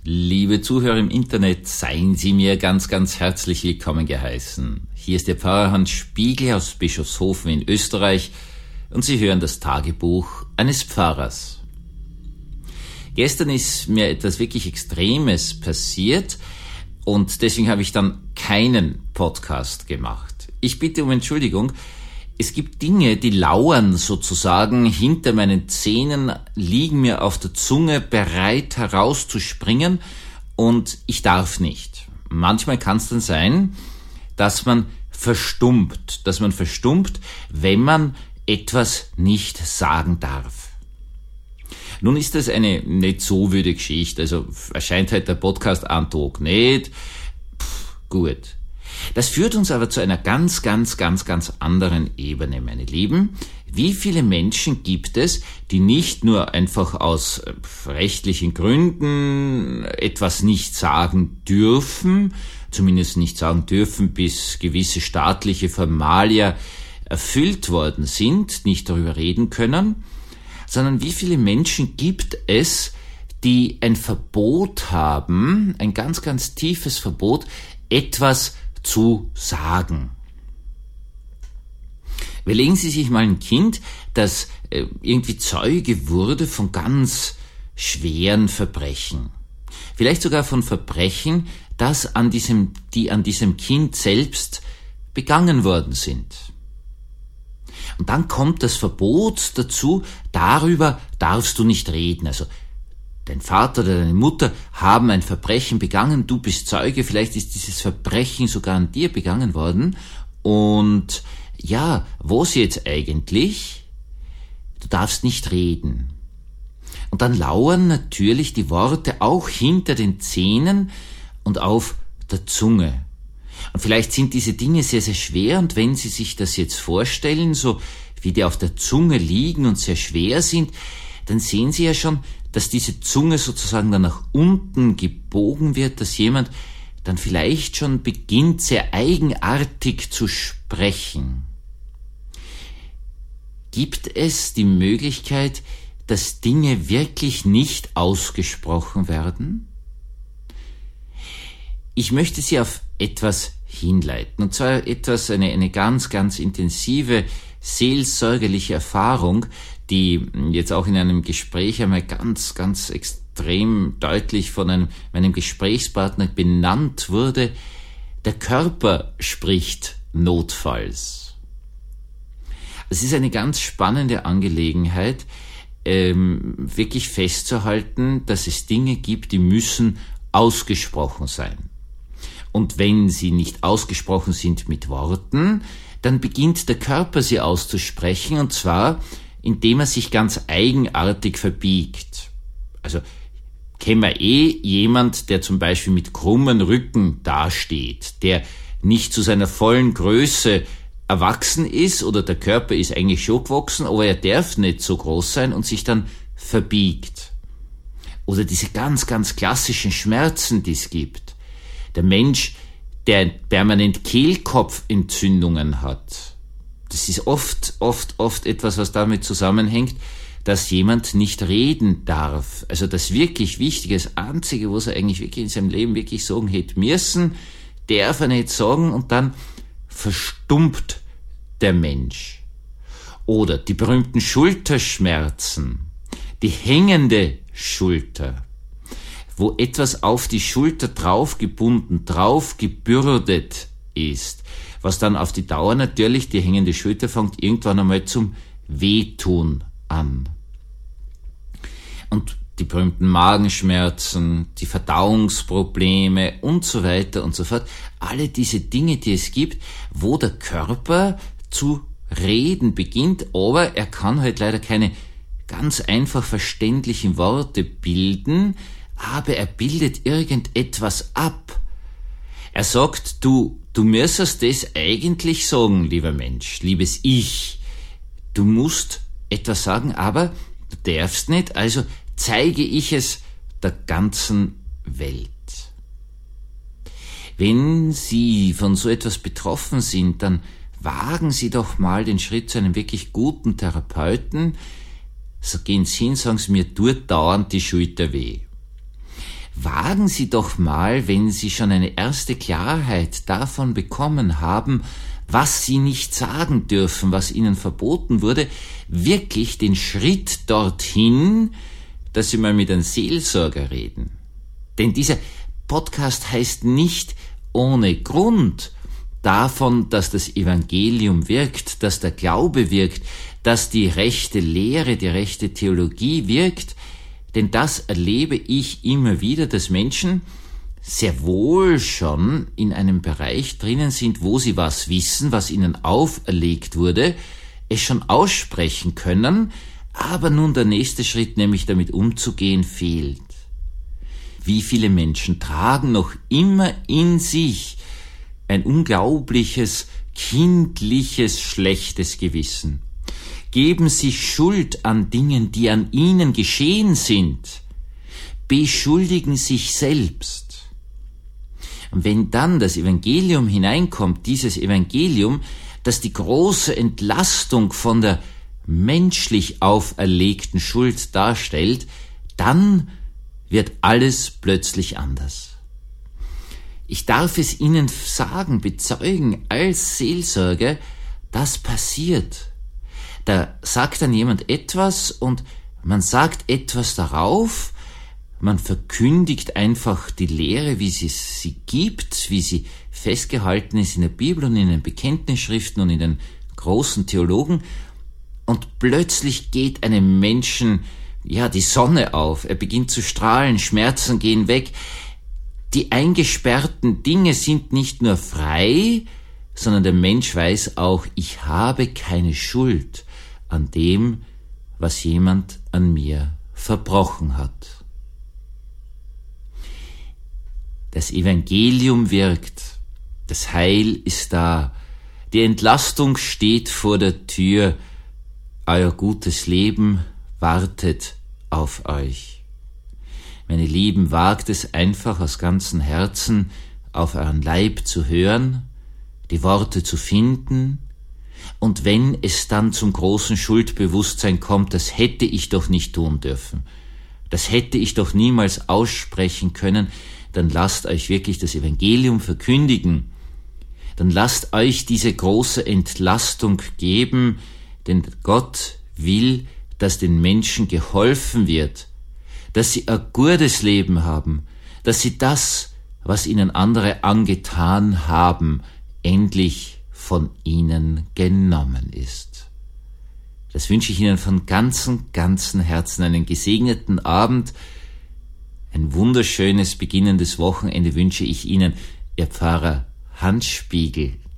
Liebe Zuhörer im Internet, seien Sie mir ganz, ganz herzlich willkommen geheißen. Hier ist der Pfarrer Hans Spiegel aus Bischofshofen in Österreich und Sie hören das Tagebuch eines Pfarrers. Gestern ist mir etwas wirklich Extremes passiert und deswegen habe ich dann keinen Podcast gemacht. Ich bitte um Entschuldigung. Es gibt Dinge, die lauern sozusagen hinter meinen Zähnen, liegen mir auf der Zunge, bereit herauszuspringen und ich darf nicht. Manchmal kann es dann sein, dass man verstummt, wenn man etwas nicht sagen darf. Nun ist das eine nicht so wüde Geschichte, also erscheint halt der Podcast am Tag nicht, gut. Das führt uns aber zu einer ganz anderen Ebene, meine Lieben. Wie viele Menschen gibt es, die nicht nur einfach aus rechtlichen Gründen etwas nicht sagen dürfen, zumindest nicht sagen dürfen, bis gewisse staatliche Formalia erfüllt worden sind, nicht darüber reden können, sondern wie viele Menschen gibt es, die ein Verbot haben, ein ganz tiefes Verbot, etwas zu sagen. Überlegen Sie sich mal ein Kind, das irgendwie Zeuge wurde von ganz schweren Verbrechen. Vielleicht sogar von Verbrechen, die an diesem Kind selbst begangen worden sind. Und dann kommt das Verbot dazu, darüber darfst du nicht reden. Also dein Vater oder deine Mutter haben ein Verbrechen begangen, du bist Zeuge, vielleicht ist dieses Verbrechen sogar an dir begangen worden. Und ja, wo ist jetzt eigentlich? Du darfst nicht reden. Und dann lauern natürlich die Worte auch hinter den Zähnen und auf der Zunge. Und vielleicht sind diese Dinge sehr schwer und wenn Sie sich das jetzt vorstellen, so wie die auf der Zunge liegen und sehr schwer sind, dann sehen Sie ja schon, dass diese Zunge sozusagen dann nach unten gebogen wird, dass jemand dann vielleicht schon beginnt, sehr eigenartig zu sprechen. Gibt es die Möglichkeit, dass Dinge wirklich nicht ausgesprochen werden? Ich möchte Sie auf etwas hinleiten, und zwar eine ganz intensive seelsorgerliche Erfahrung, die jetzt auch in einem Gespräch einmal ganz extrem deutlich von meinem Gesprächspartner benannt wurde. Der Körper spricht notfalls. Es ist eine ganz spannende Angelegenheit, wirklich festzuhalten, dass es Dinge gibt, die müssen ausgesprochen sein. Und wenn sie nicht ausgesprochen sind mit Worten, dann beginnt der Körper sie auszusprechen, und zwar indem er sich ganz eigenartig verbiegt. Also kennen wir jemand, der zum Beispiel mit krummen Rücken dasteht, der nicht zu seiner vollen Größe erwachsen ist, oder der Körper ist eigentlich schon gewachsen, aber er darf nicht so groß sein und sich dann verbiegt. Oder diese ganz klassischen Schmerzen, die es gibt. Der Mensch, der permanent Kehlkopfentzündungen hat. Das ist oft etwas, was damit zusammenhängt, dass jemand nicht reden darf. Also das wirklich Wichtige, das Einzige, was er eigentlich wirklich in seinem Leben wirklich sagen hätte müssen, darf er nicht sagen, und dann verstummt der Mensch. Oder die berühmten Schulterschmerzen, die hängende Schulter, wo etwas auf die Schulter draufgebunden, draufgebürdet ist, was dann auf die Dauer natürlich, die hängende Schulter fängt irgendwann einmal zum Wehtun an. Und die berühmten Magenschmerzen, die Verdauungsprobleme und so weiter und so fort, alle diese Dinge, die es gibt, wo der Körper zu reden beginnt, aber er kann halt leider keine ganz einfach verständlichen Worte bilden, aber er bildet irgendetwas ab. Er sagt, du müsstest das eigentlich sagen, lieber Mensch, liebes Ich. Du musst etwas sagen, aber du darfst nicht, also zeige ich es der ganzen Welt. Wenn Sie von so etwas betroffen sind, dann wagen Sie doch mal den Schritt zu einem wirklich guten Therapeuten. So gehen Sie hin, sagen Sie, mir tut dauernd die Schulter weh. wagen Sie doch mal, wenn Sie schon eine erste Klarheit davon bekommen haben, was Sie nicht sagen dürfen, was Ihnen verboten wurde, wirklich den Schritt dorthin, dass Sie mal mit einem Seelsorger reden. Denn dieser Podcast heißt nicht ohne Grund davon, dass das Evangelium wirkt, dass der Glaube wirkt, dass die rechte Lehre, die rechte Theologie wirkt, denn das erlebe ich immer wieder, dass Menschen sehr wohl schon in einem Bereich drinnen sind, wo sie was wissen, was ihnen auferlegt wurde, es schon aussprechen können, aber nun der nächste Schritt, nämlich damit umzugehen, fehlt. Wie viele Menschen tragen noch immer in sich ein unglaubliches, kindliches, schlechtes Gewissen? Geben sich Schuld an Dingen, die an ihnen geschehen sind, beschuldigen sich selbst. Und wenn dann das Evangelium hineinkommt, dieses Evangelium, das die große Entlastung von der menschlich auferlegten Schuld darstellt, dann wird alles plötzlich anders. Ich darf es Ihnen sagen, bezeugen als Seelsorger, das passiert. Da sagt dann jemand etwas und man sagt etwas darauf, man verkündigt einfach die Lehre, wie sie gibt, wie sie festgehalten ist in der Bibel und in den Bekenntnisschriften und in den großen Theologen, und plötzlich geht einem Menschen die Sonne auf, er beginnt zu strahlen, Schmerzen gehen weg. Die eingesperrten Dinge sind nicht nur frei, sondern der Mensch weiß auch, ich habe keine Schuld an dem, was jemand an mir verbrochen hat. Das Evangelium wirkt, das Heil ist da, die Entlastung steht vor der Tür, euer gutes Leben wartet auf euch. Meine Lieben, wagt es einfach aus ganzem Herzen, auf euren Leib zu hören, die Worte zu finden, und wenn es dann zum großen Schuldbewusstsein kommt, das hätte ich doch nicht tun dürfen, das hätte ich doch niemals aussprechen können, dann lasst euch wirklich das Evangelium verkündigen, dann lasst euch diese große Entlastung geben, denn Gott will, dass den Menschen geholfen wird, dass sie ein gutes Leben haben, dass sie das, was ihnen andere angetan haben, endlich von ihnen genommen ist. Das wünsche ich Ihnen von ganzem Herzen, einen gesegneten Abend, ein wunderschönes beginnendes Wochenende wünsche ich Ihnen, Ihr Pfarrer Hans Spiegel.